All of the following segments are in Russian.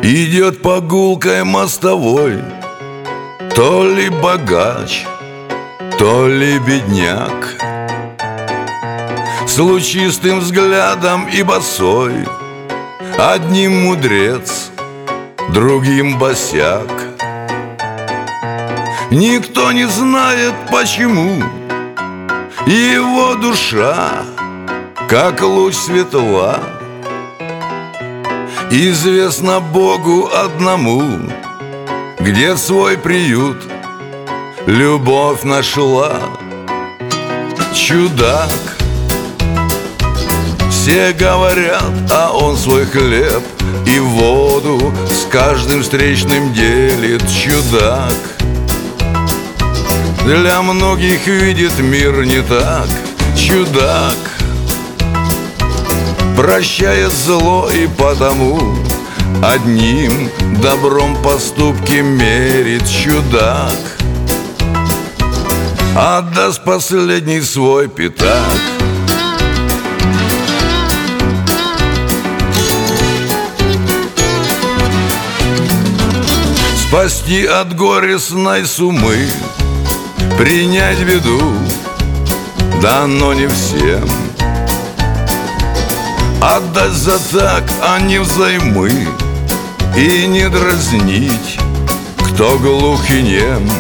Идет по гулкой мостовой то ли богач, то ли бедняк, с лучистым взглядом и босой, одним мудрец, другим босяк. Никто не знает почему его душа, как луч светла. Известно Богу одному, где свой приют любовь нашла. Чудак, все говорят, а он свой хлеб и воду с каждым встречным делит. Чудак, для многих видит мир не так. Чудак, прощает зло и потому одним добром поступки мерит. Чудак, отдаст последний свой пятак. Спасти от горестной сумы, принять беду дано не всем. Отдать за так, а не взаймы, и не дразнить, кто глух и нем.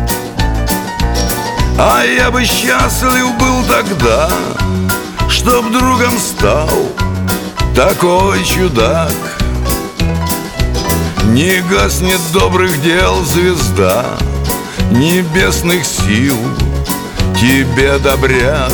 А я бы счастлив был тогда, чтоб другом стал такой чудак. Не гаснет добрых дел звезда небесных сил, тебе, добряк.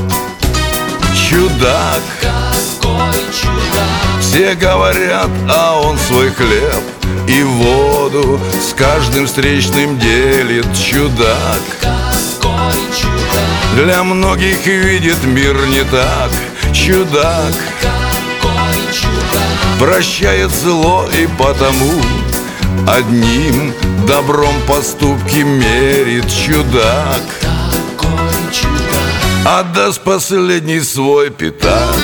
Чудак, какой чудак, все говорят, а он свой хлеб и воду с каждым встречным делит. Чудак, какой чудак, для многих видит мир не так. Чудак, какой чудак, прощает зло и потому одним добром поступки мерит. Чудак, какой чудак, отдаст последний свой пятак.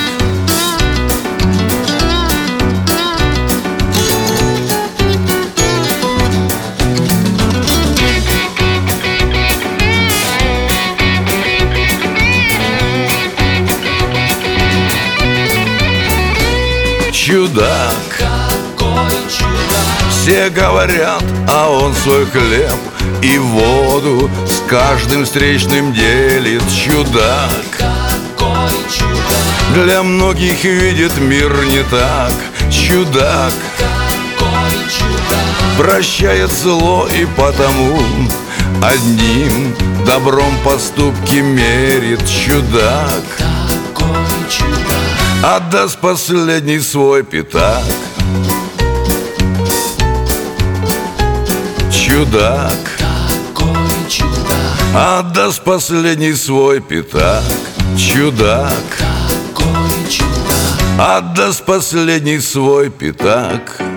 Чудак, какой чудак, все говорят, а он свой хлеб и воду с каждым встречным делит. Чудак, какой чудак, для многих видит мир не так. Чудак, какой чудак, прощает зло и потому одним добром поступки мерит. Чудак, какой чудак, отдаст последний свой пятак. Чудак, какой чудак, отдаст последний свой пятак. Чудак, какой чудак, отдаст последний свой пятак.